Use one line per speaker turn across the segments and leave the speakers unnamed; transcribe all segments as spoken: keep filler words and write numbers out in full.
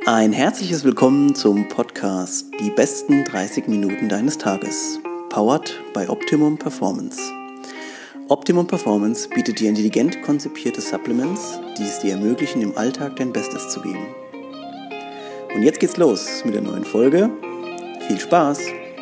Ein herzliches Willkommen zum Podcast Die besten dreißig Minuten deines Tages, powered by Optimum Performance. Optimum Performance bietet dir intelligent konzipierte Supplements, die es dir ermöglichen, im Alltag dein Bestes zu geben. Und jetzt geht's los mit der neuen Folge. Viel Spaß!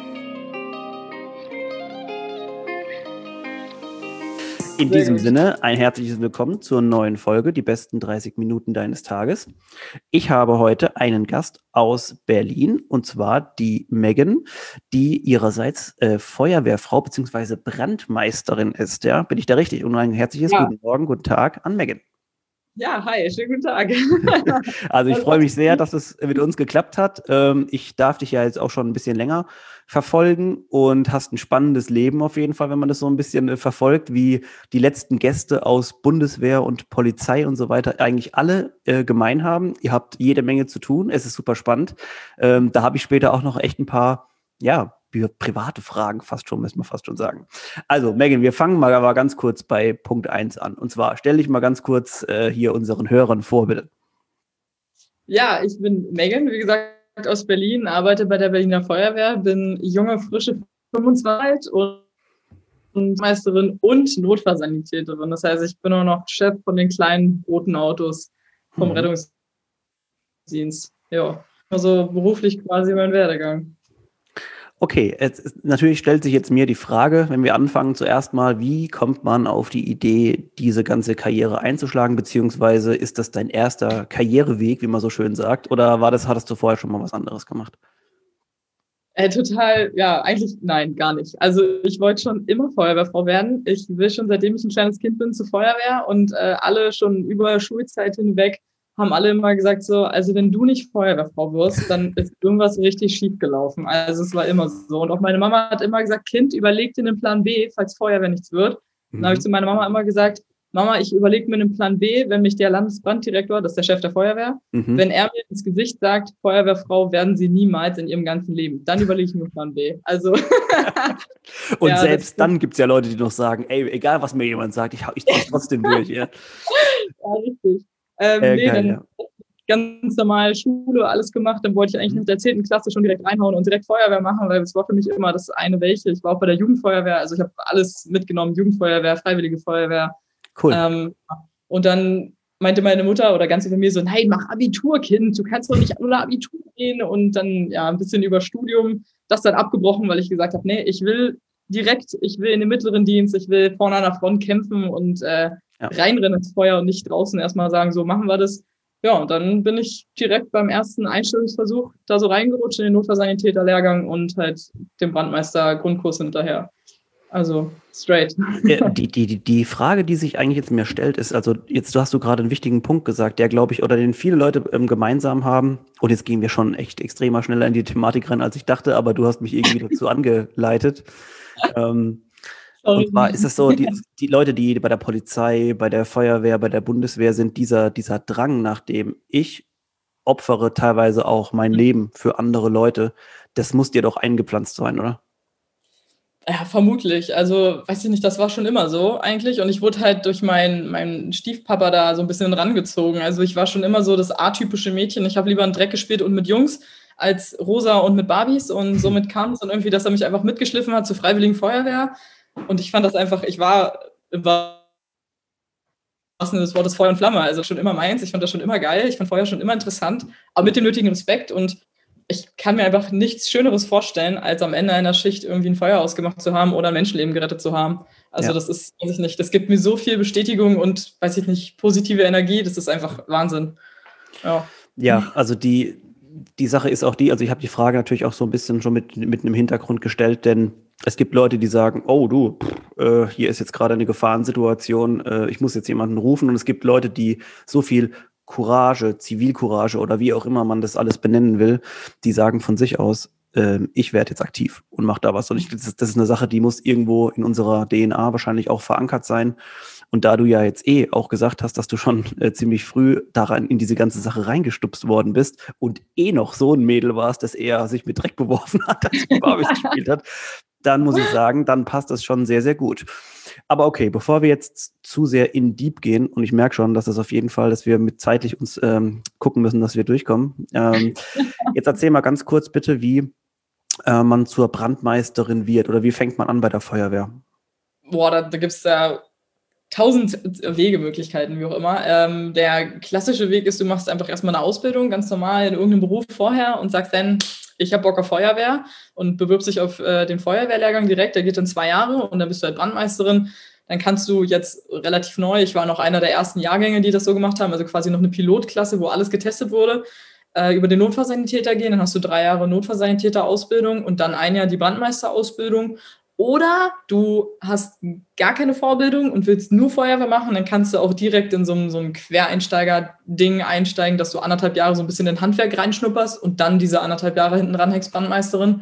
In diesem Sinne ein herzliches Willkommen zur neuen Folge, die besten dreißig Minuten deines Tages. Ich habe heute einen Gast aus Berlin, und zwar die Megan, die ihrerseits äh, Feuerwehrfrau bzw. Brandmeisterin ist. Ja, bin ich da richtig? Und ein herzliches ja. Guten Morgen, guten Tag an Megan.
Ja, hi, schönen guten Tag.
Also ich freue mich sehr, dass es mit uns geklappt hat. Ich darf dich ja jetzt auch schon ein bisschen länger verfolgen und hast ein spannendes Leben auf jeden Fall, wenn man das so ein bisschen verfolgt, wie die letzten Gäste aus Bundeswehr und Polizei und so weiter eigentlich alle gemein haben. Ihr habt jede Menge zu tun, es ist super spannend. Da habe ich später auch noch echt ein paar, ja, private Fragen fast schon, müssen wir fast schon sagen. Also, Megan, wir fangen mal aber ganz kurz bei Punkt eins an. Und zwar, stell dich mal ganz kurz äh, hier unseren Hörern vor, bitte.
Ja, ich bin Megan, wie gesagt, aus Berlin, arbeite bei der Berliner Feuerwehr, bin junge, frische fünfundzwanzig und, und Meisterin und Notfallsanitäterin. Das heißt, ich bin auch noch Chef von den kleinen roten Autos vom mhm. Rettungsdienst. Ja, also beruflich quasi mein Werdegang.
Okay, jetzt, natürlich stellt sich jetzt mir die Frage, wenn wir anfangen zuerst mal, wie kommt man auf die Idee, diese ganze Karriere einzuschlagen, beziehungsweise ist das dein erster Karriereweg, wie man so schön sagt, oder war das, hattest du vorher schon mal was anderes gemacht?
Äh, total, ja, eigentlich nein, gar nicht. Also ich wollte schon immer Feuerwehrfrau werden. Ich will schon, seitdem ich ein kleines Kind bin, zur Feuerwehr und äh, alle schon über Schulzeit hinweg haben alle immer gesagt so, also wenn du nicht Feuerwehrfrau wirst, dann ist irgendwas richtig schief gelaufen. Also es war immer so. Und auch meine Mama hat immer gesagt, Kind, überleg dir einen Plan B, falls Feuerwehr nichts wird. Mhm. Dann habe ich zu meiner Mama immer gesagt, Mama, ich überlege mir einen Plan B, wenn mich der Landesbranddirektor, das ist der Chef der Feuerwehr, mhm. wenn er mir ins Gesicht sagt, Feuerwehrfrau werden Sie niemals in Ihrem ganzen Leben. Dann überlege ich mir einen Plan B. Also
Und ja, selbst dann gibt es ja Leute, die noch sagen, ey, egal was mir jemand sagt, ich, ich ziehe es trotzdem durch. Ja,
ja richtig. Ähm, äh, nee, geil, dann ja. ganz normal Schule, alles gemacht. Dann wollte ich eigentlich mit der zehnten Klasse schon direkt reinhauen und direkt Feuerwehr machen, weil es war für mich immer das eine welche. Ich war auch bei der Jugendfeuerwehr, also ich habe alles mitgenommen, Jugendfeuerwehr, Freiwillige Feuerwehr.
Cool.
Ähm, und dann meinte meine Mutter oder ganze Familie so, nein, mach Abitur, Kind, du kannst doch nicht ohne Abitur gehen. Und dann ja ein bisschen über Studium, das dann abgebrochen, weil ich gesagt habe, nee, ich will direkt, ich will in den mittleren Dienst, ich will vorne an der Front kämpfen und äh, ja. reinrennen ins Feuer und nicht draußen erstmal sagen, so machen wir das. Ja, und dann bin ich direkt beim ersten Einstellungsversuch da so reingerutscht in den Notfallsanitäter-Lehrgang und halt dem Brandmeister-Grundkurs hinterher. Also straight.
Ja, die, die, die Frage, die sich eigentlich jetzt mir stellt, ist, also jetzt hast du gerade einen wichtigen Punkt gesagt, der glaube ich, oder den viele Leute ähm, gemeinsam haben, und jetzt gehen wir schon echt extremer schneller in die Thematik rein, als ich dachte, aber du hast mich irgendwie dazu angeleitet. ähm, Und zwar ist es so, die, die Leute, die bei der Polizei, bei der Feuerwehr, bei der Bundeswehr sind, dieser, dieser Drang, nach dem ich opfere teilweise auch mein Leben für andere Leute, das muss dir doch eingepflanzt sein, oder?
Ja, vermutlich. Also, weiß ich nicht, das war schon immer so eigentlich. Und ich wurde halt durch meinen meinen Stiefpapa da so ein bisschen rangezogen. Also ich war schon immer so das atypische Mädchen. Ich habe lieber einen Dreck gespielt und mit Jungs als Rosa und mit Barbies. Und somit kam es dann irgendwie, dass er mich einfach mitgeschliffen hat zur Freiwilligen Feuerwehr. Und ich fand das einfach, ich war im wahrsten Sinne des Wortes Feuer und Flamme, also schon immer meins. Ich fand das schon immer geil, ich fand Feuer schon immer interessant, aber mit dem nötigen Respekt. Und ich kann mir einfach nichts Schöneres vorstellen, als am Ende einer Schicht irgendwie ein Feuer ausgemacht zu haben oder ein Menschenleben gerettet zu haben. Also ja. das ist, weiß ich nicht, das gibt mir so viel Bestätigung und, weiß ich nicht, positive Energie, das ist einfach Wahnsinn. Ja,
ja, also die, die Sache ist auch die, also ich habe die Frage natürlich auch so ein bisschen schon mit, mit einem Hintergrund gestellt, denn es gibt Leute, die sagen, oh du, pff, äh, hier ist jetzt gerade eine Gefahrensituation, äh, ich muss jetzt jemanden rufen. Und es gibt Leute, die so viel Courage, Zivilcourage oder wie auch immer man das alles benennen will, die sagen von sich aus, äh, ich werde jetzt aktiv und mache da was. Und ich, das, ist, das ist eine Sache, die muss irgendwo in unserer D N A wahrscheinlich auch verankert sein. Und da du ja jetzt eh auch gesagt hast, dass du schon äh, ziemlich früh daran in diese ganze Sache reingestupst worden bist und eh noch so ein Mädel warst, das eher sich mit Dreck beworfen hat, als sie Barbies gespielt hat, dann muss ich sagen, dann passt das schon sehr, sehr gut. Aber okay, bevor wir jetzt zu sehr in Deep gehen, und ich merke schon, dass das auf jeden Fall, dass wir mit zeitlich uns ähm, gucken müssen, dass wir durchkommen. Ähm, jetzt erzähl mal ganz kurz bitte, wie äh, man zur Brandmeisterin wird oder wie fängt man an bei der Feuerwehr?
Boah, da, da gibt es ja tausend Wegemöglichkeiten, wie auch immer. Ähm, der klassische Weg ist, du machst einfach erstmal eine Ausbildung, ganz normal in irgendeinem Beruf vorher und sagst dann, ich habe Bock auf Feuerwehr und bewirbst dich auf äh, den Feuerwehrlehrgang direkt, der geht in zwei Jahre und dann bist du halt Brandmeisterin. Dann kannst du jetzt relativ neu, ich war noch einer der ersten Jahrgänge, die das so gemacht haben, also quasi noch eine Pilotklasse, wo alles getestet wurde, äh, über den Notfallsanitäter gehen. Dann hast du drei Jahre Notfallsanitäter-Ausbildung und dann ein Jahr die Brandmeisterausbildung. Oder du hast gar keine Vorbildung und willst nur Feuerwehr machen, dann kannst du auch direkt in so ein, so ein Quereinsteiger-Ding einsteigen, dass du anderthalb Jahre so ein bisschen in Handwerk reinschnupperst und dann diese anderthalb Jahre hinten ranhängst, Brandmeisterin.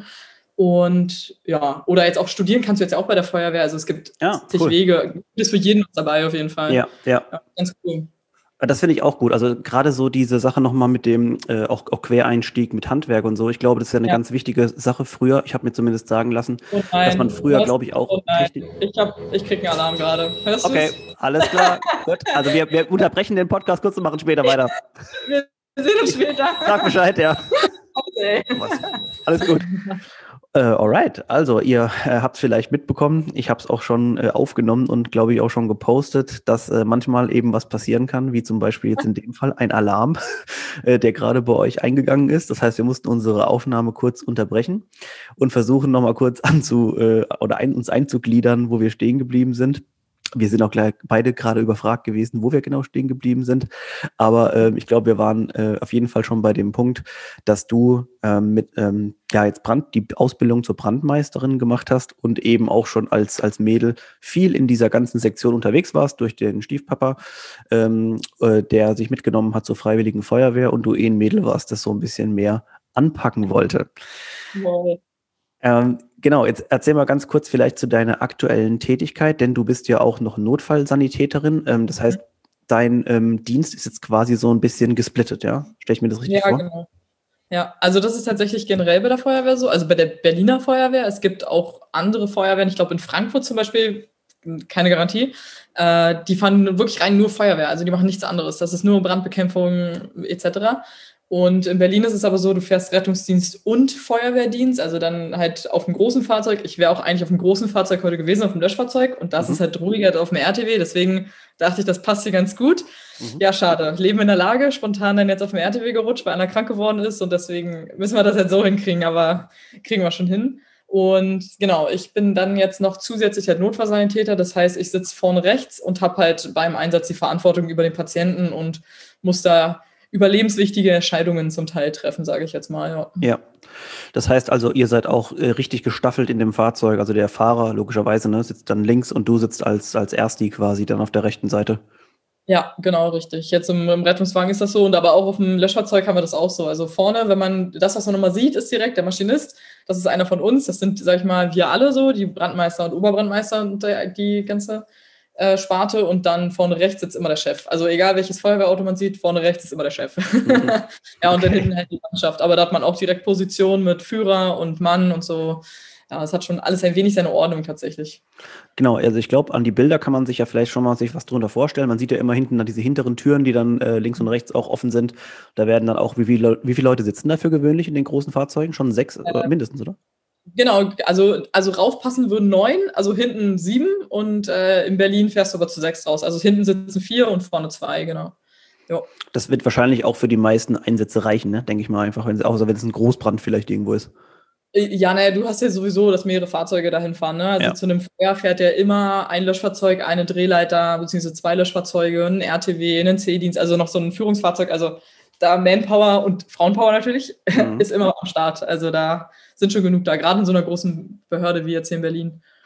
Und ja, oder jetzt auch studieren kannst du jetzt auch bei der Feuerwehr. Also es gibt
Ja,
zig
cool.
Wege. Das ist für jeden was dabei auf jeden Fall.
Ja, ja.
Ja, ganz cool.
Das finde ich auch gut. Also gerade so diese Sache nochmal mit dem äh, auch, auch Quereinstieg mit Handwerk und so. Ich glaube, das ist ja eine
Ja.
ganz wichtige Sache früher. Ich habe mir zumindest sagen lassen,
Oh nein,
dass man früher,
was?
glaube ich, auch
Oh nein,
Technik.
ich, hab, ich krieg einen Alarm gerade. Hörst
Okay,
du's?
alles klar. Gut. Also wir, wir unterbrechen den Podcast kurz und machen später weiter.
Wir sehen uns später.
Sag Bescheid, ja.
Okay.
Alles gut. Äh, alright, also ihr äh, habt es vielleicht mitbekommen, ich habe es auch schon äh, aufgenommen und glaube ich auch schon gepostet, dass äh, manchmal eben was passieren kann, wie zum Beispiel jetzt in dem Fall ein Alarm, äh, der gerade bei euch eingegangen ist. Das heißt, wir mussten unsere Aufnahme kurz unterbrechen und versuchen nochmal kurz anzu äh, oder ein, uns einzugliedern, wo wir stehen geblieben sind. Wir sind auch gleich beide gerade überfragt gewesen, wo wir genau stehen geblieben sind. Aber äh, ich glaube, wir waren äh, auf jeden Fall schon bei dem Punkt, dass du ähm, mit ähm, ja jetzt Brand die Ausbildung zur Brandmeisterin gemacht hast und eben auch schon als als Mädel viel in dieser ganzen Sektion unterwegs warst durch den Stiefpapa, ähm, äh, der sich mitgenommen hat zur Freiwilligen Feuerwehr und du eh ein Mädel warst, das so ein bisschen mehr anpacken wollte.
Wow.
Ähm, genau, jetzt erzähl mal ganz kurz vielleicht zu deiner aktuellen Tätigkeit, denn du bist ja auch noch Notfallsanitäterin. Ähm, das heißt, dein ähm, Dienst ist jetzt quasi so ein bisschen gesplittet, ja? Stell ich mir das richtig
Ja,
vor?
genau. Ja, also das ist tatsächlich generell bei der Feuerwehr so, also bei der Berliner Feuerwehr. Es gibt auch andere Feuerwehren, ich glaube in Frankfurt zum Beispiel, keine Garantie, äh, die fahren wirklich rein nur Feuerwehr, also die machen nichts anderes. Das ist nur Brandbekämpfung et cetera. Und in Berlin ist es aber so, du fährst Rettungsdienst und Feuerwehrdienst, also dann halt auf einem großen Fahrzeug. Ich wäre auch eigentlich auf einem großen Fahrzeug heute gewesen, auf dem Löschfahrzeug. Und das
Mhm.
ist halt ruhiger auf dem R T W, deswegen dachte ich, das passt hier ganz gut.
Mhm.
Ja, schade. Leben in der Lage, spontan dann jetzt auf dem R T W gerutscht, weil einer krank geworden ist. Und deswegen müssen wir das jetzt so hinkriegen, aber kriegen wir schon hin. Und genau, ich bin dann jetzt noch zusätzlich halt Notfallsanitäter. Das heißt, ich sitze vorne rechts und habe halt beim Einsatz die Verantwortung über den Patienten und muss da überlebenswichtige Entscheidungen zum Teil treffen, sage ich jetzt mal. Ja.
Ja, das heißt also, ihr seid auch äh, richtig gestaffelt in dem Fahrzeug. Also der Fahrer logischerweise ne, sitzt dann links und du sitzt als, als Ersti quasi dann auf der rechten Seite.
Ja, genau, richtig. Jetzt im, im Rettungswagen ist das so und aber auch auf dem Löschfahrzeug haben wir das auch so. Also vorne, wenn man das, was man nochmal sieht, ist direkt der Maschinist. Das ist einer von uns. Das sind, sag ich mal, wir alle so, die Brandmeister und Oberbrandmeister und der, die ganze äh, Sparte. Und dann vorne rechts sitzt immer der Chef. Also egal, welches Feuerwehrauto man sieht, vorne rechts ist immer der Chef. Mhm. Ja, und okay. Dann hinten halt die Mannschaft. Aber da hat man auch direkt Position mit Führer und Mann und so. Ja, es hat schon alles ein wenig seine Ordnung tatsächlich.
Genau, also ich glaube, an die Bilder kann man sich ja vielleicht schon mal sich was drunter vorstellen. Man sieht ja immer hinten dann diese hinteren Türen, die dann äh, links und rechts auch offen sind. Da werden dann auch, wie viele, wie viele Leute sitzen da für gewöhnlich in den großen Fahrzeugen? Schon sechs äh, mindestens, oder?
Genau, also, also raufpassen würden neun, also hinten sieben und äh, in Berlin fährst du aber zu sechs raus. Also hinten sitzen vier und vorne zwei, genau. Jo.
Das wird wahrscheinlich auch für die meisten Einsätze reichen, ne? Denke ich mal einfach, wenn es, außer wenn es ein Großbrand vielleicht irgendwo ist.
Ja, naja, du hast ja sowieso, dass mehrere Fahrzeuge dahin fahren. Ne? Also ja. Zu einem Feuer fährt ja immer ein Löschfahrzeug, eine Drehleiter, beziehungsweise zwei Löschfahrzeuge, ein R T W, einen C-Dienst, also noch so ein Führungsfahrzeug. Also da Manpower und Frauenpower natürlich mhm. ist immer am Start. Also da sind schon genug da, gerade in so einer großen Behörde wie jetzt hier in Berlin.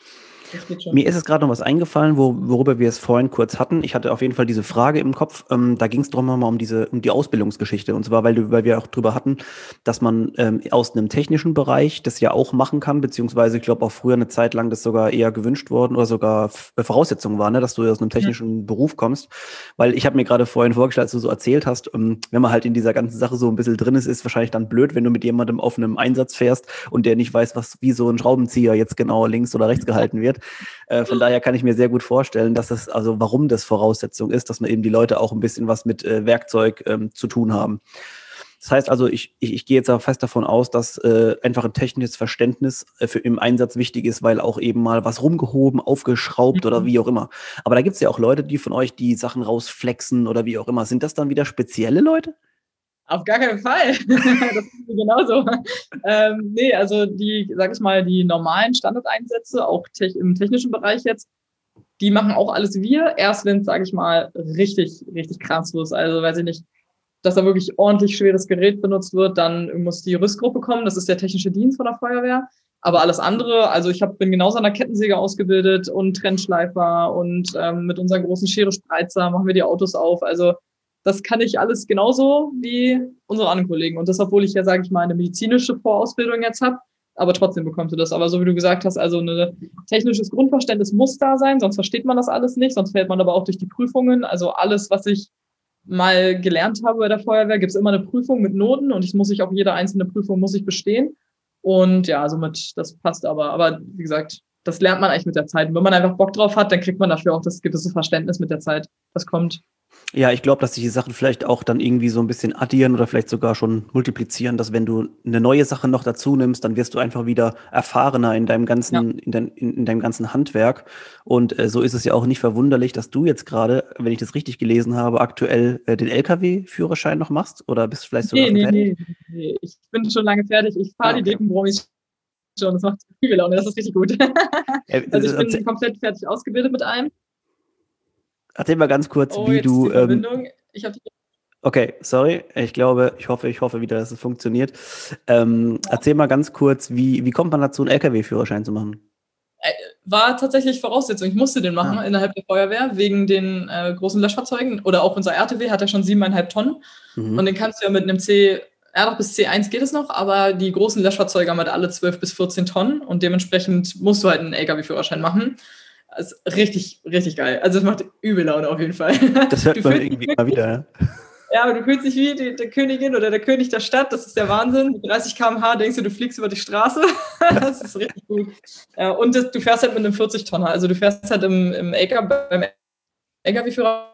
Das geht schon.
Mir ist es gerade noch was eingefallen, wo, worüber wir es vorhin kurz hatten. Ich hatte auf jeden Fall diese Frage im Kopf. Ähm, da ging es darum nochmal um diese, um die Ausbildungsgeschichte. Und zwar, weil, du, weil wir auch drüber hatten, dass man ähm, aus einem technischen Bereich das ja auch machen kann, beziehungsweise ich glaube auch früher eine Zeit lang das sogar eher gewünscht worden oder sogar F- Voraussetzung war, ne, dass du aus einem technischen
Mhm.
Beruf kommst. Weil ich habe mir gerade vorhin vorgestellt, als du so erzählt hast, ähm, wenn man halt in dieser ganzen Sache so ein bisschen drin ist, ist wahrscheinlich dann blöd, wenn du mit jemandem auf einem Einsatz fährst und der nicht weiß, was wie so ein Schraubenzieher jetzt genau links oder rechts gehalten wird. Äh, von daher kann ich mir sehr gut vorstellen, dass das, also warum das Voraussetzung ist, dass man eben die Leute auch ein bisschen was mit äh, Werkzeug ähm, zu tun haben. Das heißt also, ich, ich, ich gehe jetzt aber fest davon aus, dass äh, einfach ein technisches Verständnis äh, für im Einsatz wichtig ist, weil auch eben mal was rumgehoben, aufgeschraubt oder
Mhm.
wie auch immer. Aber da gibt es ja auch Leute, die von euch die Sachen rausflexen oder wie auch immer. Sind das dann wieder spezielle Leute?
Auf gar keinen Fall. Das ist genauso. Ähm, nee, also die, sag ich mal, die normalen Standardeinsätze, auch te im technischen Bereich jetzt, die machen auch alles wir, erst wenn es, sage ich mal, richtig, richtig krass ist. Also weiß ich nicht, dass da wirklich ordentlich schweres Gerät benutzt wird, dann muss die Rüstgruppe kommen, das ist der technische Dienst von der Feuerwehr. Aber alles andere, also ich hab, bin genauso an der Kettensäge ausgebildet und Trennschleifer und ähm, mit unseren großen Schere-Spreizer machen wir die Autos auf. Also das kann ich alles genauso wie unsere anderen Kollegen. Und das, obwohl ich ja, sage ich mal, eine medizinische Vorausbildung jetzt habe, aber trotzdem bekommst du das. Aber so wie du gesagt hast, also ein technisches Grundverständnis muss da sein, sonst versteht man das alles nicht, sonst fällt man aber auch durch die Prüfungen. Also alles, was ich mal gelernt habe bei der Feuerwehr, gibt es immer eine Prüfung mit Noten und ich muss ich auch jede einzelne Prüfung muss ich bestehen. Und ja, somit, das passt aber. Aber wie gesagt, das lernt man eigentlich mit der Zeit. Und wenn man einfach Bock drauf hat, dann kriegt man dafür auch das gewisse Verständnis mit der Zeit. Das kommt.
Ja, ich glaube, dass sich die Sachen vielleicht auch dann irgendwie so ein bisschen addieren oder vielleicht sogar schon multiplizieren, dass wenn du eine neue Sache noch dazu nimmst, dann wirst du einfach wieder erfahrener in deinem
Ja.
ganzen, in, dein, in, in deinem ganzen Handwerk. Und äh, so ist es ja auch nicht verwunderlich, dass du jetzt gerade, wenn ich das richtig gelesen habe, aktuell äh, den L K W-Führerschein noch machst oder bist du vielleicht sogar
Nee,
schon
nee,
fertig?
nee, nee. Ich bin schon lange fertig. Ich fahre
Ah,
die
okay.
Dekenbromis schon. Das macht übel Laune. Das ist richtig gut.
Äh,
Also ich
erzähl,
bin komplett fertig ausgebildet mit allem.
erzähl mal ganz kurz,
Oh,
wie
jetzt ist
du,
die
ähm,
Verbindung. Ich habe
okay, sorry, ich glaube, ich hoffe, ich hoffe wieder, dass es funktioniert. Ähm, erzähl mal ganz kurz, wie, wie kommt man dazu, einen L K W-Führerschein zu machen?
äh, war tatsächlich Voraussetzung. Ich musste den machen
Ah,
innerhalb der Feuerwehr wegen den äh, großen Löschfahrzeugen. Oder auch unser R T W hat ja schon siebeneinhalb Tonnen. Und
mhm.
den kannst du ja mit einem C, ja doch bis C eins geht es noch, aber die großen Löschfahrzeuge haben halt alle zwölf bis vierzehn Tonnen und dementsprechend musst du halt einen L K W-Führerschein machen. Das ist richtig, richtig geil. Also es macht übel Laune auf jeden Fall.
Das
Du
hört man
fühlst dich
irgendwie immer
wirklich,
wieder, ja.
ja, aber du fühlst dich wie die, die Königin oder der König der Stadt. Das ist der Wahnsinn. Mit dreißig Kilometer pro Stunde denkst du, du fliegst über die Straße. Das ist richtig gut. Ja, und das, du fährst halt mit einem vierzig Tonner. Also du fährst halt im, im L K W, beim L K W-Führer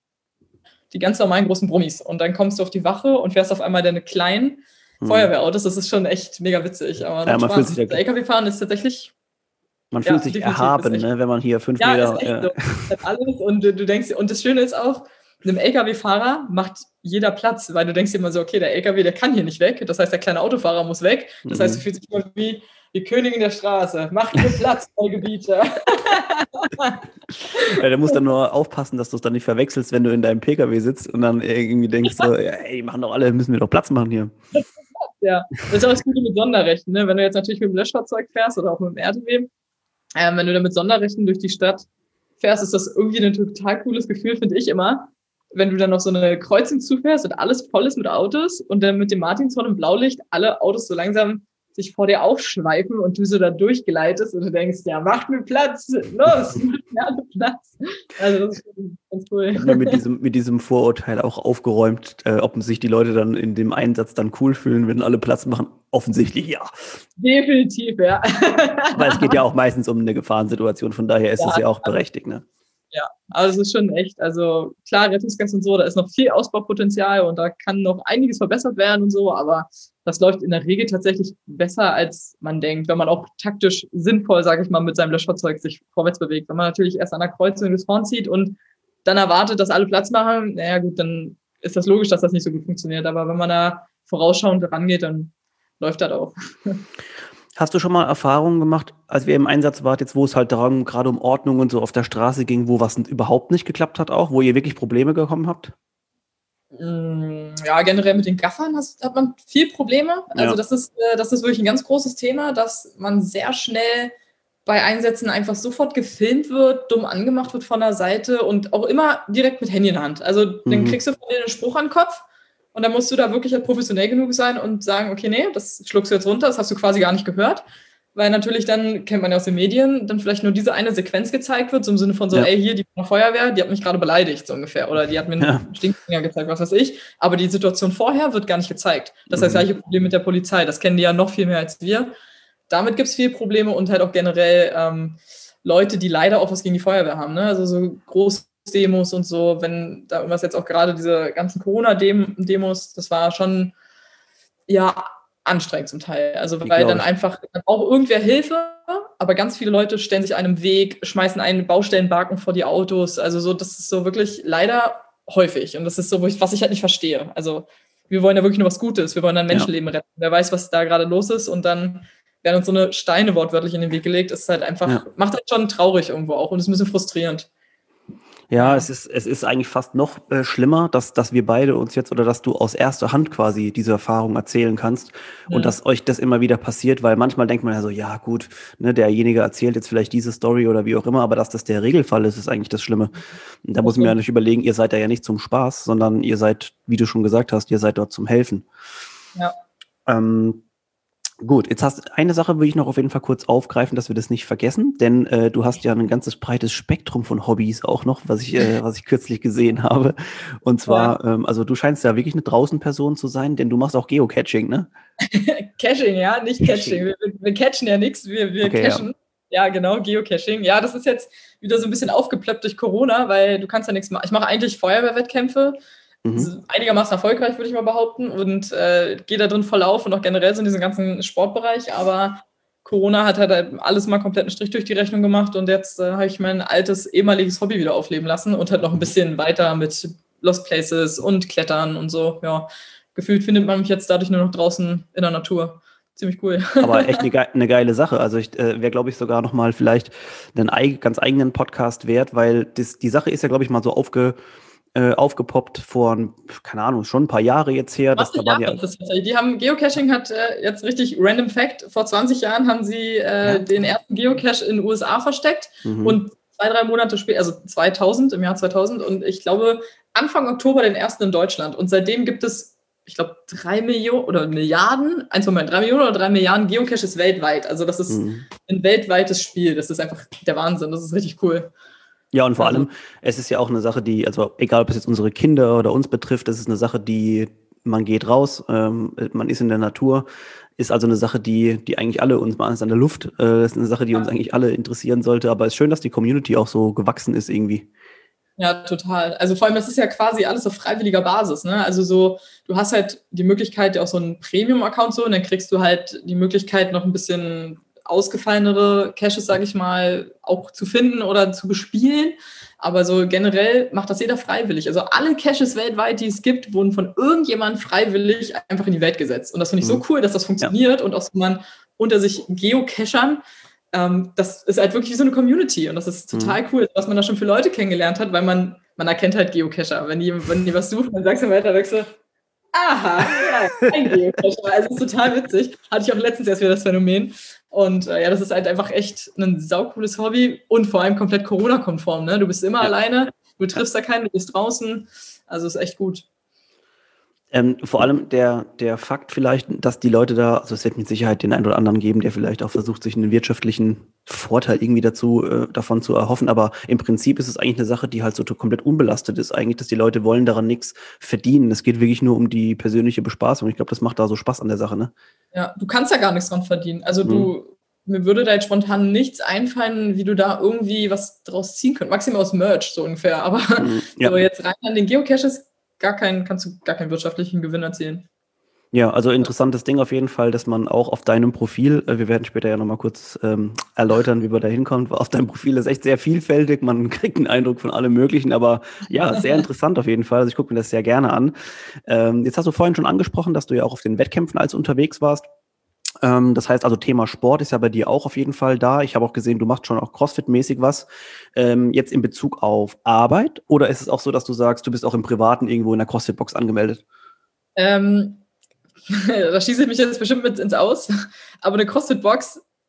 die ganz normalen großen Brummis. Und dann kommst du auf die Wache und fährst auf einmal deine kleinen
Mhm.
Feuerwehrautos. Das ist schon echt mega witzig, aber
Ja,
macht
man fühlt
Spaß.
sich da,
Der L K W-Fahren ist tatsächlich,
man fühlt
ja,
sich
definitiv, ist
erhaben,
echt,
ne, wenn man hier fünf
ja, ist
Meter,
echt
äh,
so. Das hat alles und du, du denkst, und das Schöne ist auch, einem L K W-Fahrer macht jeder Platz, weil du denkst dir immer so, okay, der L K W, der kann hier nicht weg. Das heißt, der kleine Autofahrer muss weg. Das heißt, du
mhm.
fühlst dich immer wie die Königin der Straße. Macht mir Platz, Gebiete.
Ja, da musst dann nur aufpassen, dass du es dann nicht verwechselst, wenn du in deinem P K W sitzt und dann irgendwie denkst so, ja, ey, machen doch alle, müssen wir doch Platz machen hier.
Ja, das ist auch das Gute mit Sonderrechten. Ne? Wenn du jetzt natürlich mit dem Löschfahrzeug fährst oder auch mit dem R T W, ähm, wenn du dann mit Sonderrechten durch die Stadt fährst, ist das irgendwie ein total cooles Gefühl, finde ich immer. Wenn du dann auf so eine Kreuzung zufährst und alles voll ist mit Autos und dann mit dem Martinshorn im Blaulicht alle Autos so langsam sich vor dir aufschweifen und du so da durchgleitest und du denkst, ja, macht mir Platz, los, macht mir alle Platz. Also das ist schon ganz cool.
Hat man mit diesem, mit diesem Vorurteil auch aufgeräumt, äh, ob sich die Leute dann in dem Einsatz dann cool fühlen, wenn alle Platz machen? Offensichtlich ja.
Definitiv, ja.
Aber es geht ja auch meistens um eine Gefahrensituation, von daher ist es
Ja,
ja auch berechtigt, ne?
ja, aber es ist schon echt, also klar, Rettungsgasse und so, da ist noch viel Ausbaupotenzial und da kann noch einiges verbessert werden und so, aber das läuft in der Regel tatsächlich besser, als man denkt, wenn man auch taktisch sinnvoll, sage ich mal, mit seinem Löschfahrzeug sich vorwärts bewegt. Wenn man natürlich erst an der Kreuzung das Horn zieht und dann erwartet, dass alle Platz machen, naja gut, dann ist das logisch, dass das nicht so gut funktioniert, aber wenn man da vorausschauend rangeht, dann läuft das auch.
Hast du schon mal Erfahrungen gemacht, als wir im Einsatz wart, jetzt wo es halt darum, gerade um Ordnung und so auf der Straße ging, wo was überhaupt nicht geklappt hat auch, wo ihr wirklich Probleme bekommen habt?
Ja, generell mit den Gaffern hast, hat man viel Probleme. Also
Ja.
das ist, äh, das ist wirklich ein ganz großes Thema, dass man sehr schnell bei Einsätzen einfach sofort gefilmt wird, dumm angemacht wird von der Seite und auch immer direkt mit Handy in der Hand. Also dann
Mhm.
kriegst du von denen einen Spruch an den Kopf und dann musst du da wirklich halt professionell genug sein und sagen, okay, nee, das schluckst du jetzt runter, das hast du quasi gar nicht gehört. Weil natürlich dann, kennt man ja aus den Medien, dann vielleicht nur diese eine Sequenz gezeigt wird, so im Sinne von so,
Ja.
ey, hier, die von der Feuerwehr, die hat mich gerade beleidigt, so ungefähr. Oder die hat mir einen
Ja.
Stinkfinger gezeigt, was weiß ich. Aber die Situation vorher wird gar nicht gezeigt. Das ist das
Mhm.
gleiche Problem mit der Polizei. Das kennen die ja noch viel mehr als wir. Damit gibt es viele Probleme und halt auch generell ähm, Leute, die leider auch was gegen die Feuerwehr haben. Ne? Also so Großdemos und so, wenn da irgendwas jetzt auch gerade diese ganzen Corona-Demos, das war schon, ja, anstrengend zum Teil. Also
Die
weil
glaub
dann
ich.
einfach, dann braucht irgendwer Hilfe, aber ganz viele Leute stellen sich einem Weg, schmeißen einen Baustellenbalken vor die Autos. Also so, das ist so wirklich leider häufig. Und das ist so, wo ich, was ich halt nicht verstehe. Also wir wollen ja wirklich nur was Gutes. Wir wollen dann
Ja.
Menschenleben retten. Wer weiß, was da gerade los ist. Und dann werden uns so eine Steine wortwörtlich in den Weg gelegt. Das ist halt einfach,
Ja.
macht halt schon traurig irgendwo auch und ist ein bisschen frustrierend.
Ja,
Ja.
es ist, es ist eigentlich fast noch äh, schlimmer, dass, dass wir beide uns jetzt oder dass du aus erster Hand quasi diese Erfahrung erzählen kannst
Ja.
und dass euch das immer wieder passiert, weil manchmal denkt man ja so, ja gut, ne, derjenige erzählt jetzt vielleicht diese Story oder wie auch immer, aber dass das der Regelfall ist, ist eigentlich das Schlimme. Und da muss man ja nicht überlegen, ihr seid da ja nicht zum Spaß, sondern ihr seid, wie du schon gesagt hast, ihr seid dort zum Helfen.
Ja.
Ähm, Gut, jetzt hast eine Sache will ich noch auf jeden Fall kurz aufgreifen, dass wir das nicht vergessen, denn äh, du hast ja ein ganzes breites Spektrum von Hobbys auch noch, was ich äh, was ich kürzlich gesehen habe. Und zwar, ja. ähm, also du scheinst ja wirklich eine Draußenperson zu sein, denn du machst auch Geocaching, ne?
Caching, ja, nicht
Caching.
Catching. Wir, wir catchen ja nichts, wir, wir
Okay,
cachen. Ja. ja, genau, Geocaching. Ja, das ist jetzt wieder so ein bisschen aufgeplöppt durch Corona, weil du kannst ja nichts machen. Ich mache eigentlich Feuerwehrwettkämpfe. Mhm. Einigermaßen erfolgreich, würde ich mal behaupten, und äh, gehe da drin voll auf und auch generell so in diesem ganzen Sportbereich, aber Corona hat halt alles mal komplett einen Strich durch die Rechnung gemacht und jetzt äh, habe ich mein altes, ehemaliges Hobby wieder aufleben lassen und halt noch ein bisschen weiter mit Lost Places und Klettern und so, ja. Gefühlt findet man mich jetzt dadurch nur noch draußen in der Natur. Ziemlich cool.
Aber echt eine, ge eine geile Sache. Also ich äh, wäre, glaube ich, sogar noch mal vielleicht einen eig ganz eigenen Podcast wert, weil das, die Sache ist ja, glaube ich, mal so aufge Äh, aufgepoppt vor, keine Ahnung, schon ein paar Jahre jetzt her. Dass da
Jahre, ja, das die haben, Geocaching hat äh, jetzt richtig random Fact, vor zwanzig Jahren haben sie äh, ja. den ersten Geocache in den U S A versteckt mhm. und zwei, drei Monate später, also zweitausend, im Jahr zweitausend und ich glaube Anfang Oktober den ersten in Deutschland und seitdem gibt es, ich glaube, drei Millionen oder Milliarden, eins Moment, drei Millionen oder drei Milliarden Geocaches weltweit. Also das ist mhm. ein weltweites Spiel. Das ist einfach der Wahnsinn. Das ist richtig cool.
Ja, und vor also. allem, es ist ja auch eine Sache, die, also egal, ob es jetzt unsere Kinder oder uns betrifft, es ist eine Sache, die, man geht raus, ähm, man ist in der Natur, ist also eine Sache, die, die eigentlich alle uns, man ist an der Luft, äh, ist eine Sache, die uns eigentlich alle interessieren sollte, aber es ist schön, dass die Community auch so gewachsen ist irgendwie.
Ja, total. Also vor allem, das ist ja quasi alles auf freiwilliger Basis, ne? Also so, du hast halt die Möglichkeit, auch so einen Premium-Account so, und dann kriegst du halt die Möglichkeit, noch ein bisschen ausgefallenere Caches, sage ich mal, auch zu finden oder zu bespielen. Aber so generell macht das jeder freiwillig. Also alle Caches weltweit, die es gibt, wurden von irgendjemandem freiwillig einfach in die Welt gesetzt. Und das finde ich mhm. so cool, dass das funktioniert ja. und auch so man unter sich Geocachern, ähm, das ist halt wirklich wie so eine Community. Und das ist total mhm. cool, was man da schon für Leute kennengelernt hat, weil man, man erkennt halt Geocacher. Wenn die, wenn die was suchen, dann sagst du weiter, sagst du, aha, ja, ein Geocacher. Also das ist total witzig. Hatte ich auch letztens erst wieder das Phänomen. Und äh, ja, das ist halt einfach echt ein saucooles Hobby und vor allem komplett Corona-konform. Ne? Du bist immer ja. alleine, du triffst da keinen, du bist draußen. Also ist echt gut.
Ähm, vor allem der, der Fakt vielleicht, dass die Leute da, also es wird mit Sicherheit den einen oder anderen geben, der vielleicht auch versucht, sich einen wirtschaftlichen Vorteil irgendwie dazu äh, davon zu erhoffen, aber im Prinzip ist es eigentlich eine Sache, die halt so komplett unbelastet ist eigentlich, dass die Leute wollen daran nichts verdienen. Es geht wirklich nur um die persönliche Bespaßung. Ich glaube, das macht da so Spaß an der Sache, ne? Ja,
du kannst ja gar nichts dran verdienen. Also du, mhm. mir würde da jetzt spontan nichts einfallen, wie du da irgendwie was draus ziehen könntest. Maximal aus Merch, so ungefähr. Aber mhm, ja. so jetzt rein an den Geocaches, gar keinen, kannst du gar keinen wirtschaftlichen Gewinn erzielen.
Ja, also interessantes Ding auf jeden Fall, dass man auch auf deinem Profil, äh, wir werden später ja nochmal kurz ähm, erläutern, wie man da hinkommt, auf deinem Profil ist echt sehr vielfältig, man kriegt einen Eindruck von allem Möglichen, aber ja, sehr interessant auf jeden Fall, also ich gucke mir das sehr gerne an. Ähm, jetzt hast du vorhin schon angesprochen, dass du ja auch auf den Wettkämpfen als unterwegs warst. Ähm, das heißt also, Thema Sport ist ja bei dir auch auf jeden Fall da. Ich habe auch gesehen, du machst schon auch CrossFit-mäßig was. Ähm, jetzt in Bezug auf Arbeit, oder ist es auch so, dass du sagst, du bist auch im Privaten irgendwo in der CrossFit-Box angemeldet?
Ähm, da schieße ich mich jetzt bestimmt mit ins Aus. Aber eine CrossFit-Box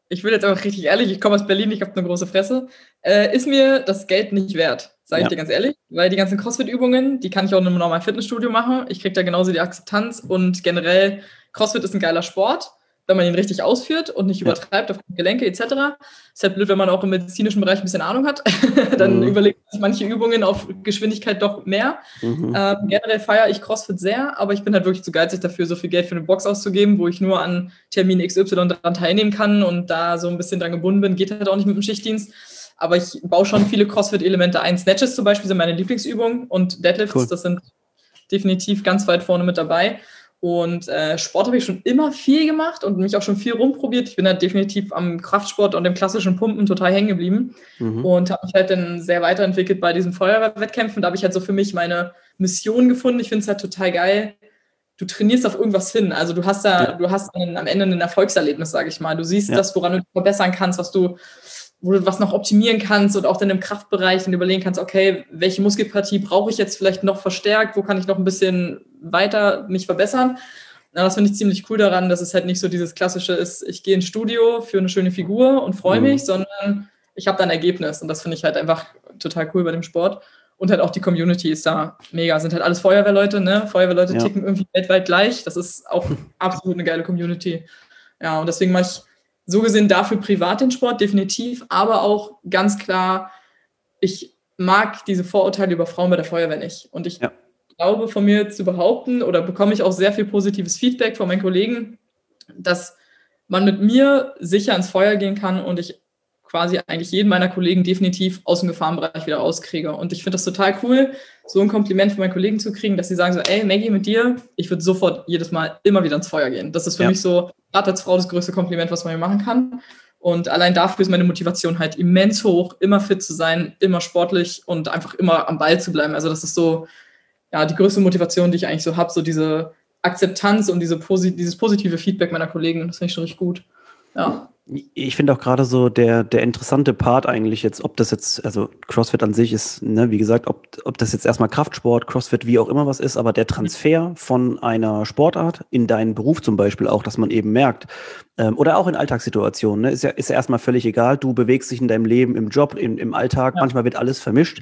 ich will jetzt aber richtig ehrlich, ich komme aus Berlin, ich habe eine große Fresse, äh, ist mir das Geld nicht wert, sage ich ja. dir ganz ehrlich, weil die ganzen CrossFit-Übungen, die kann ich auch in einem normalen Fitnessstudio machen, ich kriege da genauso die Akzeptanz und generell, CrossFit ist ein geiler Sport, wenn man ihn richtig ausführt und nicht ja. übertreibt auf Gelenke et cetera. Ist halt blöd, wenn man auch im medizinischen Bereich ein bisschen Ahnung hat. Dann mhm. überlegt man sich manche Übungen auf Geschwindigkeit doch mehr. Mhm. Ähm, generell feiere ich CrossFit sehr, aber ich bin halt wirklich zu geizig dafür, so viel Geld für eine Box auszugeben, wo ich nur an Termin X Y daran teilnehmen kann und da so ein bisschen dran gebunden bin. Geht halt auch nicht mit dem Schichtdienst. Aber ich baue schon viele CrossFit-Elemente ein. Snatches zum Beispiel sind meine Lieblingsübungen und Deadlifts, cool. das sind definitiv ganz weit vorne mit dabei. Und äh, Sport habe ich schon immer viel gemacht und mich auch schon viel rumprobiert. Ich bin halt definitiv am Kraftsport und dem klassischen Pumpen total hängen geblieben mhm. und habe mich halt dann sehr weiterentwickelt bei diesen Feuerwehrwettkämpfen. Da habe ich halt so für mich meine Mission gefunden. Ich finde es halt total geil. Du trainierst auf irgendwas hin. Also du hast da, ja. du hast einen, am Ende ein Erfolgserlebnis, sage ich mal. Du siehst ja. das, woran du dich verbessern kannst, was du wo du was noch optimieren kannst und auch dann im Kraftbereich dann überlegen kannst, okay, welche Muskelpartie brauche ich jetzt vielleicht noch verstärkt, wo kann ich noch ein bisschen weiter mich verbessern. Na, das finde ich ziemlich cool daran, dass es halt nicht so dieses klassische ist, ich gehe ins Studio für eine schöne Figur und freue mich, mhm. sondern ich habe da ein Ergebnis und das finde ich halt einfach total cool bei dem Sport. Und halt auch die Community ist da mega, sind halt alles Feuerwehrleute, ne? Feuerwehrleute ja. ticken irgendwie weltweit gleich, das ist auch absolut eine geile Community. Ja, und deswegen mache ich so gesehen dafür privat den Sport, definitiv, aber auch ganz klar, ich mag diese Vorurteile über Frauen bei der Feuerwehr nicht. Und ich ja. glaube, von mir zu behaupten, oder bekomme ich auch sehr viel positives Feedback von meinen Kollegen, dass man mit mir sicher ins Feuer gehen kann und ich quasi eigentlich jeden meiner Kollegen definitiv aus dem Gefahrenbereich wieder rauskriege. Und ich finde das total cool, so ein Kompliment von meinen Kollegen zu kriegen, dass sie sagen so, ey, Maggie, mit dir, ich würde sofort jedes Mal immer wieder ins Feuer gehen. Das ist für ja. mich so, gerade als Frau, das größte Kompliment, was man mir machen kann. Und allein dafür ist meine Motivation halt immens hoch, immer fit zu sein, immer sportlich und einfach immer am Ball zu bleiben. Also das ist so, ja, die größte Motivation, die ich eigentlich so habe, so diese Akzeptanz und diese posi- dieses positive Feedback meiner Kollegen. Das finde ich schon richtig gut. Ja.
Ich finde auch gerade so der, der interessante Part eigentlich jetzt, ob das jetzt, also CrossFit an sich ist, ne, wie gesagt, ob, ob das jetzt erstmal Kraftsport, CrossFit, wie auch immer was ist, aber der Transfer von einer Sportart in deinen Beruf zum Beispiel auch, dass man eben merkt, ähm, oder auch in Alltagssituationen, ne, ist ja, ist ja erstmal völlig egal, du bewegst dich in deinem Leben, im Job, im, im Alltag, ja. manchmal wird alles vermischt.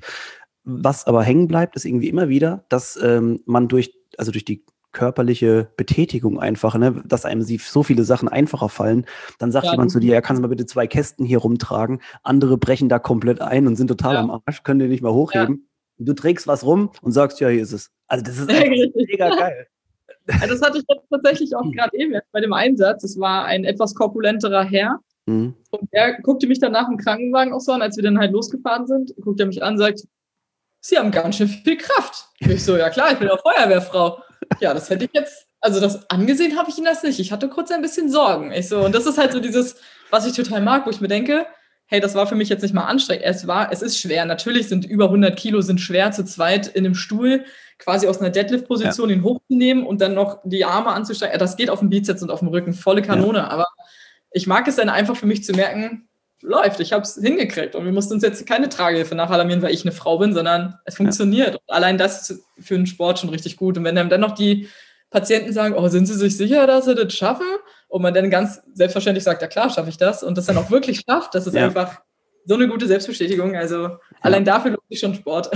Was aber hängen bleibt, ist irgendwie immer wieder, dass ähm, man durch, also durch die körperliche Betätigung einfach, ne, dass einem sie so viele Sachen einfacher fallen, dann sagt ja, jemand zu dir, ja, kannst du mal bitte zwei Kästen hier rumtragen, andere brechen da komplett ein und sind total ja. am Arsch, können die nicht mal hochheben. Ja. Du trägst was rum und sagst, ja, hier ist es. Also das ist mega geil.
Ja, das hatte ich jetzt tatsächlich auch gerade eben bei dem Einsatz. Es war ein etwas korpulenterer Herr mhm. und der guckte mich dann nach dem Krankenwagen auch so an, als wir dann halt losgefahren sind, guckt er mich an und sagt, Sie haben ganz schön viel Kraft. Und ich so, ja klar, ich bin ja Feuerwehrfrau. Ja, das hätte ich jetzt, also das angesehen habe ich Ihnen das nicht. Ich hatte kurz ein bisschen Sorgen. Ich so, und das ist halt so dieses, was ich total mag, wo ich mir denke, hey, das war für mich jetzt nicht mal anstrengend. Es war, es ist schwer. Natürlich sind über hundert Kilo sind schwer zu zweit in einem Stuhl, quasi aus einer Deadlift-Position ja. ihn hochzunehmen und dann noch die Arme anzusteigen. Das geht auf dem Bizeps und auf dem Rücken, volle Kanone. Ja. Aber ich mag es dann einfach für mich zu merken, läuft, ich habe es hingekriegt und wir mussten uns jetzt keine Tragehilfe nachalarmieren, weil ich eine Frau bin, sondern es funktioniert. Ja. Und allein das ist für den Sport schon richtig gut. Und wenn dann noch die Patienten sagen, oh, sind sie sich sicher, dass sie das schaffen? Und man dann ganz selbstverständlich sagt, ja klar, schaffe ich das. Und das dann auch wirklich schafft, das ist ja. einfach so eine gute Selbstbestätigung. Also ja. allein dafür lohnt sich schon Sport.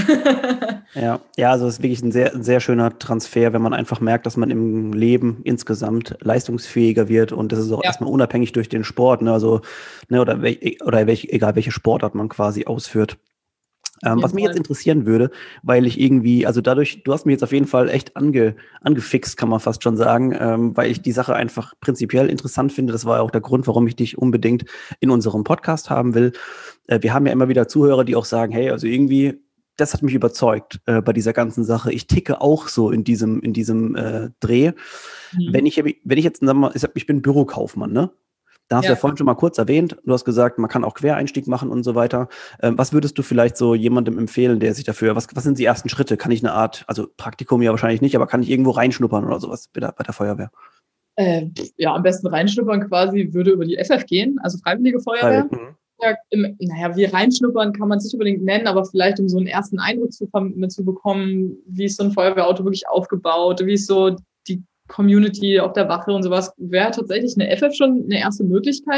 ja, ja, also es ist wirklich ein sehr, ein sehr schöner Transfer, wenn man einfach merkt, dass man im Leben insgesamt leistungsfähiger wird und das ist auch ja. erstmal unabhängig durch den Sport, ne, also, ne, oder, welch, oder welch, egal welche Sportart man quasi ausführt. Ähm, was mich jetzt interessieren würde, weil ich irgendwie, also dadurch, du hast mich jetzt auf jeden Fall echt ange, angefixt, kann man fast schon sagen, ähm, weil ich die Sache einfach prinzipiell interessant finde. Das war auch der Grund, warum ich dich unbedingt in unserem Podcast haben will. Äh, wir haben ja immer wieder Zuhörer, die auch sagen, hey, also irgendwie, das hat mich überzeugt äh, bei dieser ganzen Sache. Ich ticke auch so in diesem, in diesem äh, Dreh. Mhm. Wenn ich, wenn ich jetzt, sag mal, ich bin Bürokaufmann, ne? Da hast ja. du ja vorhin schon mal kurz erwähnt, du hast gesagt, man kann auch Quereinstieg machen und so weiter. Ähm, was würdest du vielleicht so jemandem empfehlen, der sich dafür, was, was sind die ersten Schritte? Kann ich eine Art, also Praktikum ja wahrscheinlich nicht, aber kann ich irgendwo reinschnuppern oder sowas bei der, bei der Feuerwehr?
Äh, ja, am besten reinschnuppern quasi würde über die F F gehen, also Freiwillige Feuerwehr. Freiwillig. Mhm. Ja, im, naja, wie reinschnuppern kann man es nicht unbedingt nennen, aber vielleicht um so einen ersten Eindruck zu, zu bekommen, wie ist so ein Feuerwehrauto wirklich aufgebaut, wie ist so die Community auf der Wache und sowas, wäre tatsächlich eine F F schon eine erste Möglichkeit.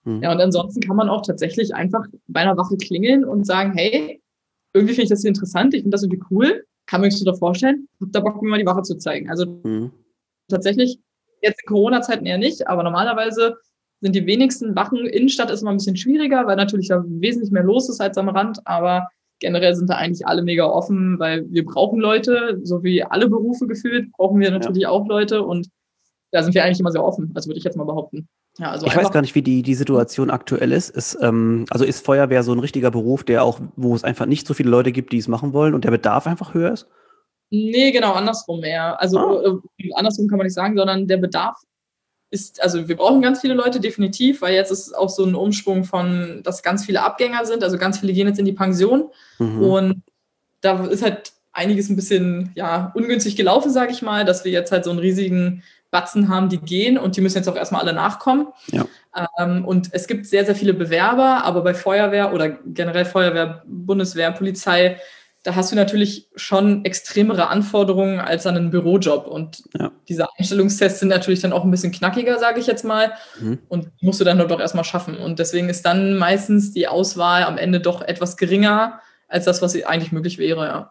Mhm.
Ja, und ansonsten kann man auch tatsächlich einfach bei einer Wache klingeln und sagen, hey, irgendwie finde ich das hier interessant, ich finde das irgendwie cool, kann mir das vorstellen, hab da Bock, mir mal die Wache zu zeigen. Also
Mhm.
tatsächlich, jetzt in Corona-Zeiten eher nicht, aber normalerweise sind die wenigsten Wachen, Innenstadt ist immer ein bisschen schwieriger, weil natürlich da wesentlich mehr los ist als am Rand, aber generell sind da eigentlich alle mega offen, weil wir brauchen Leute, so wie alle Berufe gefühlt, brauchen wir natürlich ja. auch Leute und da sind wir eigentlich immer sehr offen, also würde ich jetzt mal behaupten. Ja, also
ich weiß gar nicht, wie die, die Situation aktuell ist. ist ähm, also ist Feuerwehr so ein richtiger Beruf, der auch, wo es einfach nicht so viele Leute gibt, die es machen wollen und der Bedarf einfach höher ist?
Nee, genau, andersrum eher. Also ah. äh, andersrum kann man nicht sagen, sondern der Bedarf ist, also wir brauchen ganz viele Leute, definitiv, weil jetzt ist auch so ein Umschwung von, dass ganz viele Abgänger sind, also ganz viele gehen jetzt in die Pension mhm. und da ist halt einiges ein bisschen, ja, ungünstig gelaufen, sage ich mal, dass wir jetzt halt so einen riesigen Batzen haben, die gehen und die müssen jetzt auch erstmal alle nachkommen.
Ja.
Ähm, und es gibt sehr, sehr viele Bewerber, aber bei Feuerwehr oder generell Feuerwehr, Bundeswehr, Polizei, da hast du natürlich schon extremere Anforderungen als an einen Bürojob. Und ja. diese Einstellungstests sind natürlich dann auch ein bisschen knackiger, sage ich jetzt mal. Mhm. Und musst du dann doch erstmal schaffen. Und deswegen ist dann meistens die Auswahl am Ende doch etwas geringer als das, was eigentlich möglich wäre, ja.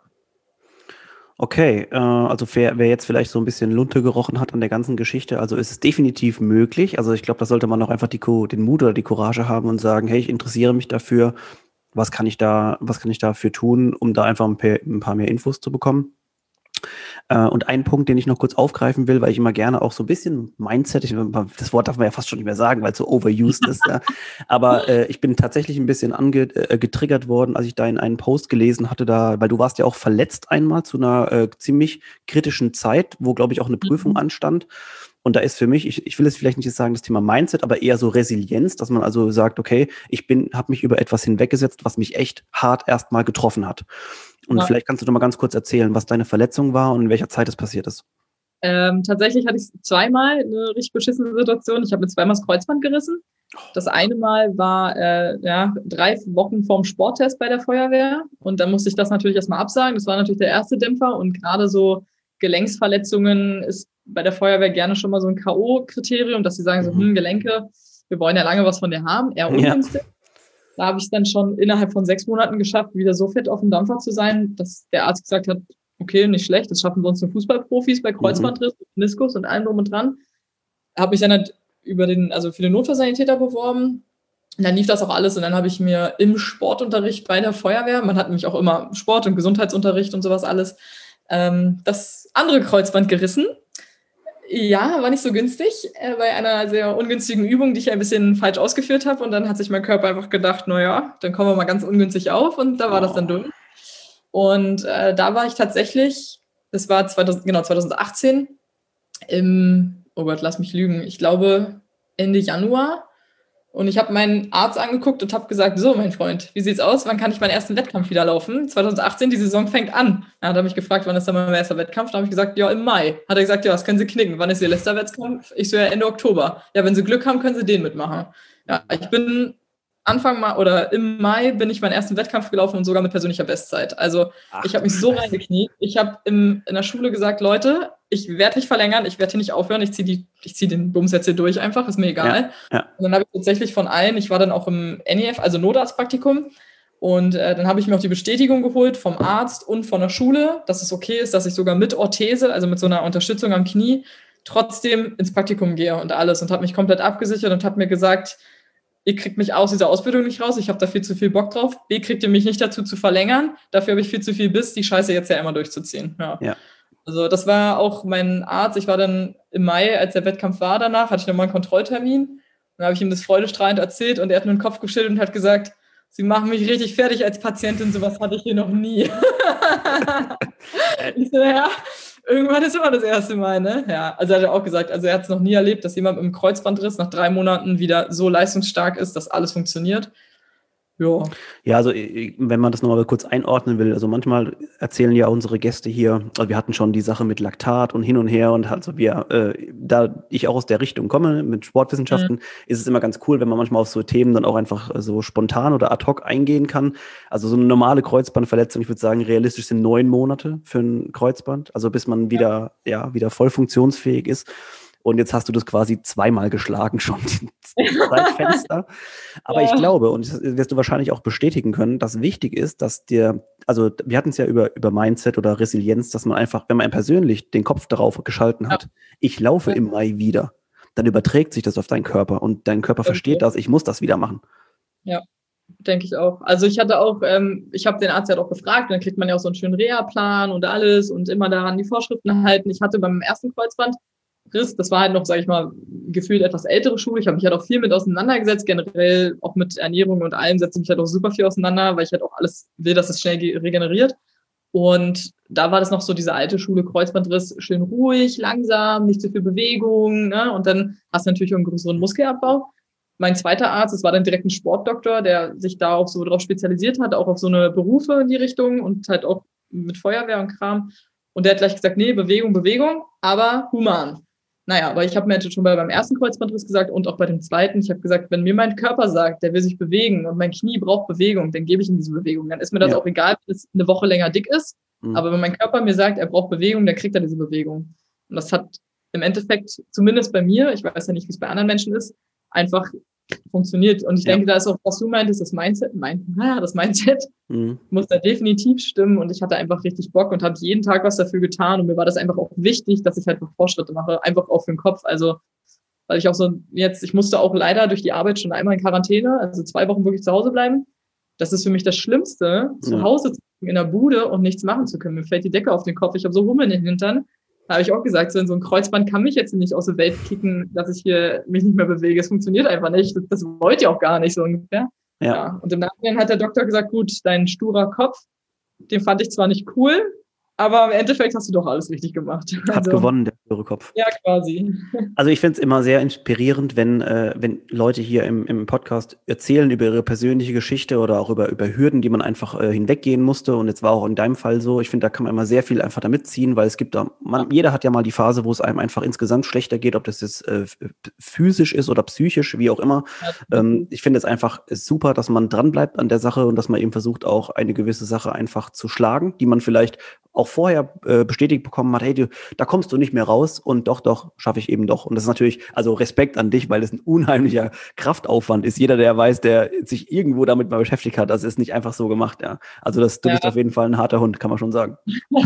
Okay, äh, also wer, wer jetzt vielleicht so ein bisschen Lunte gerochen hat an der ganzen Geschichte, also ist es definitiv möglich. Also ich glaube, da sollte man auch einfach die, den Mut oder die Courage haben und sagen, hey, ich interessiere mich dafür. Was kann ich da, was kann ich dafür tun, um da einfach ein paar, ein paar mehr Infos zu bekommen? Äh, und ein Punkt, den ich noch kurz aufgreifen will, weil ich immer gerne auch so ein bisschen Mindset, ich, das Wort darf man ja fast schon nicht mehr sagen, weil es so overused ist, ja. Aber äh, ich bin tatsächlich ein bisschen ange, äh, getriggert worden, als ich da in einen Post gelesen hatte, da, weil du warst ja auch verletzt einmal zu einer äh, ziemlich kritischen Zeit, wo, glaube ich, auch eine Prüfung mhm. anstand. Und da ist für mich, ich, ich will es vielleicht nicht sagen, das Thema Mindset, aber eher so Resilienz, dass man also sagt, okay, ich bin, habe mich über etwas hinweggesetzt, was mich echt hart erstmal getroffen hat. Und ja. vielleicht kannst du doch mal ganz kurz erzählen, was deine Verletzung war und in welcher Zeit es passiert ist.
Ähm, tatsächlich hatte ich zweimal eine richtig beschissene Situation. Ich habe mir zweimal das Kreuzband gerissen. Das eine Mal war äh, ja, drei Wochen vorm Sporttest bei der Feuerwehr. Und dann musste ich das natürlich erstmal absagen. Das war natürlich der erste Dämpfer. Und gerade so Gelenksverletzungen ist bei der Feuerwehr gerne schon mal so ein K O-Kriterium, dass sie sagen, so, hm, Gelenke, wir wollen ja lange was von dir haben, eher ungünstig. Ja. Da habe ich es dann schon innerhalb von sechs Monaten geschafft, wieder so fett auf dem Dampfer zu sein, dass der Arzt gesagt hat, okay, nicht schlecht, das schaffen sonst nur Fußballprofis bei Kreuzbandriss, mhm. Meniskus und allem drum und dran. Habe mich dann halt über den, also für den Notfallsanitäter beworben. Und dann lief das auch alles und dann habe ich mir im Sportunterricht bei der Feuerwehr, man hat nämlich auch immer Sport- und Gesundheitsunterricht und sowas alles, ähm, das andere Kreuzband gerissen. Ja, war nicht so günstig, äh, bei einer sehr ungünstigen Übung, die ich ein bisschen falsch ausgeführt habe. Und dann hat sich mein Körper einfach gedacht, naja, dann kommen wir mal ganz ungünstig auf. Und da war oh. das dann durch. Und äh, da war ich tatsächlich, das war zweitausend, genau zwanzig achtzehn, im, oh Gott, lass mich lügen, ich glaube Ende Januar. Und ich habe meinen Arzt angeguckt und habe gesagt, so, mein Freund, wie sieht's aus? Wann kann ich meinen ersten Wettkampf wieder laufen? zwanzig achtzehn, die Saison fängt an. Er hat mich gefragt, wann ist dann mein erster Wettkampf? Da habe ich gesagt, ja, im Mai. Hat er gesagt, ja, das können Sie knicken. Wann ist Ihr letzter Wettkampf? Ich so, ja, Ende Oktober. Ja, wenn Sie Glück haben, können Sie den mitmachen. Ja, ich bin Anfang Mai oder im Mai bin ich meinen ersten Wettkampf gelaufen und sogar mit persönlicher Bestzeit. Also Ach, ich habe mich so reingekniet. Ich habe in der Schule gesagt, Leute, ich werde nicht verlängern, ich werde hier nicht aufhören, ich ziehe zieh den Bums jetzt hier durch einfach, ist mir egal. Ja, ja. Und dann habe ich tatsächlich von allen, ich war dann auch im N E F, also Notarztpraktikum, und äh, dann habe ich mir auch die Bestätigung geholt vom Arzt und von der Schule, dass es okay ist, dass ich sogar mit Orthese, also mit so einer Unterstützung am Knie, trotzdem ins Praktikum gehe und alles und habe mich komplett abgesichert und habe mir gesagt, ihr kriegt mich aus dieser Ausbildung nicht raus, ich habe da viel zu viel Bock drauf, B, kriegt ihr mich nicht dazu zu verlängern, dafür habe ich viel zu viel Biss, die Scheiße jetzt ja immer durchzuziehen. Ja. ja. Also das war auch mein Arzt, ich war dann im Mai, als der Wettkampf war danach, hatte ich nochmal einen Kontrolltermin, dann habe ich ihm das freudestrahlend erzählt und er hat nur den Kopf geschüttelt und hat gesagt, Sie machen mich richtig fertig als Patientin, sowas hatte ich hier noch nie. Ich so, ja, irgendwann ist immer das erste Mal, ne? Ja, also hat er auch gesagt, also er hat es noch nie erlebt, dass jemand mit einem Kreuzbandriss nach drei Monaten wieder so leistungsstark ist, dass alles funktioniert. Ja.
Ja, also wenn man das nochmal kurz einordnen will, also manchmal erzählen ja unsere Gäste hier, also wir hatten schon die Sache mit Laktat und hin und her und also wir, äh, da ich auch aus der Richtung komme mit Sportwissenschaften, mhm. ist es immer ganz cool, wenn man manchmal auf so Themen dann auch einfach so spontan oder ad hoc eingehen kann. Also so eine normale Kreuzbandverletzung, ich würde sagen, realistisch sind neun Monate für ein Kreuzband, also bis man wieder, ja, ja wieder voll funktionsfähig ist. und jetzt hast du das quasi zweimal geschlagen schon, das Zeitfenster. Aber ja. Ich glaube, und das wirst du wahrscheinlich auch bestätigen können, dass wichtig ist, dass dir, also wir hatten es ja über, über Mindset oder Resilienz, dass man einfach, wenn man persönlich den Kopf darauf geschalten hat, ja. ich laufe ja. im Mai wieder, dann überträgt sich das auf deinen Körper und dein Körper okay. versteht das, ich muss das wieder machen.
Ja. Denke ich auch. Also ich hatte auch, ähm, ich habe den Arzt ja auch gefragt, dann kriegt man ja auch so einen schönen Reha-Plan und alles und immer daran die Vorschriften halten. Ich hatte beim ersten Kreuzbandriss, das war halt noch, sage ich mal, gefühlt etwas ältere Schule. Ich habe mich halt auch viel mit auseinandergesetzt, generell auch mit Ernährung und allem setze ich mich halt auch super viel auseinander, weil ich halt auch alles will, dass es schnell regeneriert. Und da war das noch so diese alte Schule, Kreuzbandriss, schön ruhig, langsam, nicht zu viel Bewegung, ne? Und dann hast du natürlich auch einen größeren Muskelabbau. Mein zweiter Arzt, das war dann direkt ein Sportdoktor, der sich da auch so drauf spezialisiert hat, auch auf so eine Berufe in die Richtung und halt auch mit Feuerwehr und Kram. Und der hat gleich gesagt, nee, Bewegung, Bewegung, aber human. Naja, aber ich habe mir jetzt schon bei beim ersten Kreuzbandriss gesagt und auch bei dem zweiten, ich habe gesagt, wenn mir mein Körper sagt, der will sich bewegen und mein Knie braucht Bewegung, dann gebe ich ihm diese Bewegung. Dann ist mir das ja. auch egal, wenn es eine Woche länger dick ist. Mhm. Aber wenn mein Körper mir sagt, er braucht Bewegung, dann kriegt er diese Bewegung. Und das hat im Endeffekt, zumindest bei mir, ich weiß ja nicht, wie es bei anderen Menschen ist, einfach funktioniert. Und ich ja. denke, da ist auch, was du meintest, das Mindset, mein, ah, das Mindset mhm. muss da definitiv stimmen. Und ich hatte einfach richtig Bock und habe jeden Tag was dafür getan. Und mir war das einfach auch wichtig, dass ich halt noch Fortschritte mache, einfach auch für den Kopf. Also, weil ich auch so jetzt, ich musste auch leider durch die Arbeit schon einmal in Quarantäne, also zwei Wochen wirklich zu Hause bleiben. Das ist für mich das Schlimmste, ja. zu Hause zu sein, in der Bude und nichts machen zu können. Mir fällt die Decke auf den Kopf, ich habe so Hummeln in den Hintern. Da habe ich auch gesagt, so in so ein Kreuzband kann mich jetzt nicht aus der Welt kicken, dass ich hier mich nicht mehr bewege. Es funktioniert einfach nicht. Das, das wollt ihr auch gar nicht, so ungefähr. Ja. ja. Und im Nachhinein hat der Doktor gesagt, gut, dein sturer Kopf, den fand ich zwar nicht cool, aber im Endeffekt hast du doch alles richtig gemacht.
Hat also, gewonnen, der sture Kopf.
Ja, quasi.
Also ich finde es immer sehr inspirierend, wenn, äh, wenn Leute hier im, im Podcast erzählen über ihre persönliche Geschichte oder auch über, über Hürden, die man einfach äh, hinweggehen musste. Und jetzt war auch in deinem Fall so. Ich finde, da kann man immer sehr viel einfach damit ziehen, weil es gibt da, man, jeder hat ja mal die Phase, wo es einem einfach insgesamt schlechter geht, ob das jetzt äh, physisch ist oder psychisch, wie auch immer. Ja. Ähm, ich finde es einfach super, dass man dranbleibt an der Sache und dass man eben versucht, auch eine gewisse Sache einfach zu schlagen, die man vielleicht auch vorher äh, bestätigt bekommen hat, hey, du, da kommst du nicht mehr raus und doch, doch, schaffe ich eben doch. Und das ist natürlich, also Respekt an dich, weil es ein unheimlicher Kraftaufwand ist. Jeder, der weiß, der sich irgendwo damit mal beschäftigt hat, das ist nicht einfach so gemacht, ja. Also das, du ja. bist auf jeden Fall ein harter Hund, kann man schon sagen.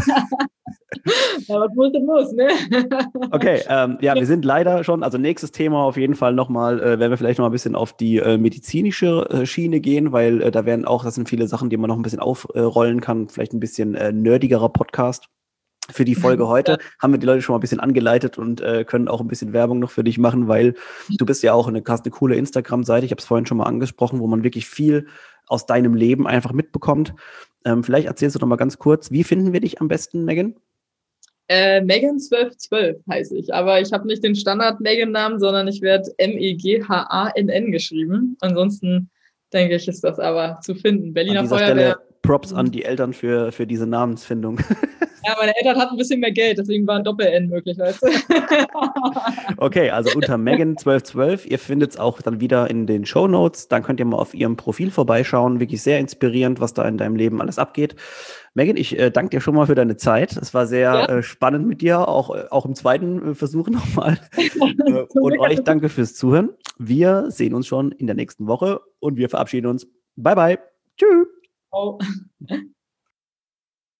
Ja, was muss denn muss, ne?
Okay, ähm, ja, wir sind leider schon, also nächstes Thema auf jeden Fall nochmal, äh, werden wir vielleicht noch mal ein bisschen auf die äh, medizinische äh, Schiene gehen, weil äh, da werden auch, das sind viele Sachen, die man noch ein bisschen aufrollen äh, kann, vielleicht ein bisschen äh, nerdigerer Podcast. Für die Folge heute ja. haben wir die Leute schon mal ein bisschen angeleitet und äh, können auch ein bisschen Werbung noch für dich machen, weil du bist ja auch eine, hast eine coole Instagram-Seite, ich habe es vorhin schon mal angesprochen, wo man wirklich viel aus deinem Leben einfach mitbekommt. Ähm, vielleicht erzählst du doch mal ganz kurz, wie finden wir dich am besten, Megan?
Äh, Megan zwölf zwölf heiße ich, aber ich habe nicht den Standard-Megan-Namen, sondern ich werde M E G H A N N geschrieben. Ansonsten denke ich, ist das aber zu finden. Berliner Feuerwehr.
Stelle Props an die Eltern für, für diese Namensfindung.
Ja, meine Eltern hatten ein bisschen mehr Geld, deswegen war ein Doppel-N möglich, weißt du?
Okay, also unter Megan zwölf zwölf, ihr findet es auch dann wieder in den Shownotes, dann könnt ihr mal auf ihrem Profil vorbeischauen, wirklich sehr inspirierend, was da in deinem Leben alles abgeht. Megan, ich äh, danke dir schon mal für deine Zeit, es war sehr ja. äh, spannend mit dir, auch, äh, auch im zweiten äh, Versuch nochmal. äh, und euch danke fürs Zuhören, wir sehen uns schon in der nächsten Woche und wir verabschieden uns. Bye, bye. Tschüss.
Oh.